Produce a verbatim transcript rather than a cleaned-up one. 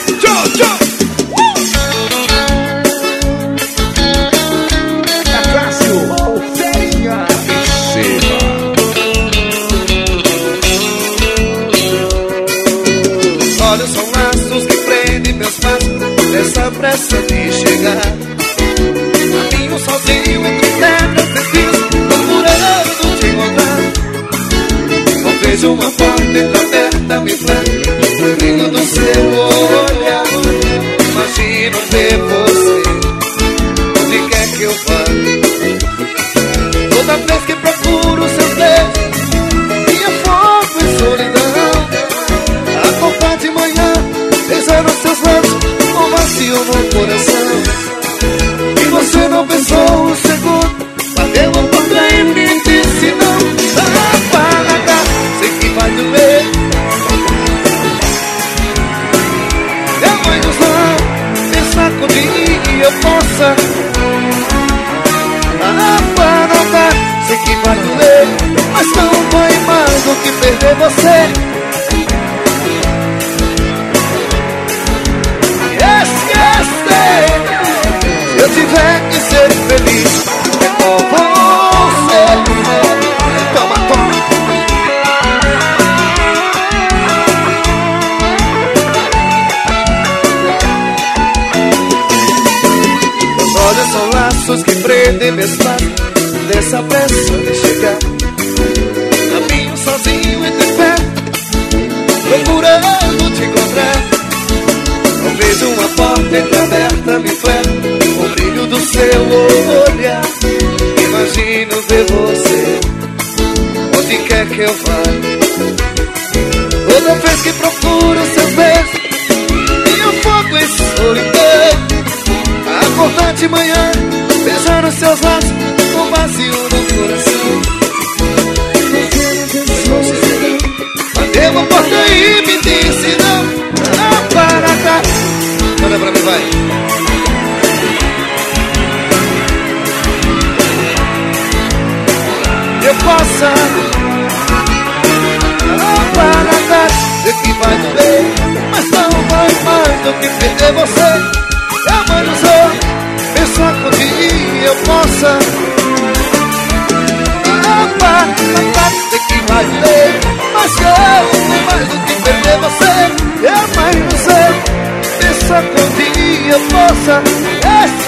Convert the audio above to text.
Tchau, tchau. Olhos são laços que prendem meus passos nessa pressa de chegar. Caminho sozinho entre pedras e fios, procurando te encontrar. Não vejo uma porta entreaberta me flanca o brilho do seu olhar. Imagino ver você onde quer que eu vá. Toda vez que procuro seus beijos, minha fogo e solidão. Acordar de manhã, beijar os seus lábios, um vazio no coração. E você não pensou um segundo, bateu a porta e me disse não. Apaga, sei que vai doer. Minha mãe nos dá, pensar que um dia eu possa. Apaga, sei que vai doer, mas não foi mais do que perder você. Se eu tiver que ser feliz é com você. Toma, toma. Meus olhos são laços que prendem meus passos dessa pressa de chegar. Caminho sozinho entre pé, procurando te encontrar. Não vejo uma porta entreaberta me flerta o brilho do seu olhar. Imagino ver você onde quer que eu vá. Toda vez que procuro seus beijos, tenho fogo e solidão. Acordar de manhã, beijar os seus lábios, um vazio no coração. Bateu a porta e me disse não. Ah, para cá. Olha pra mim, vai. Eu possa apagar, sei que vai doer, mas não vai mais do que perder você. Eu mãe não sou, pensar que um dia eu possa apagar, sei que vai doer, mas não vai mais do que perder você. Eu mãe não sei, pensar que um dia eu possa.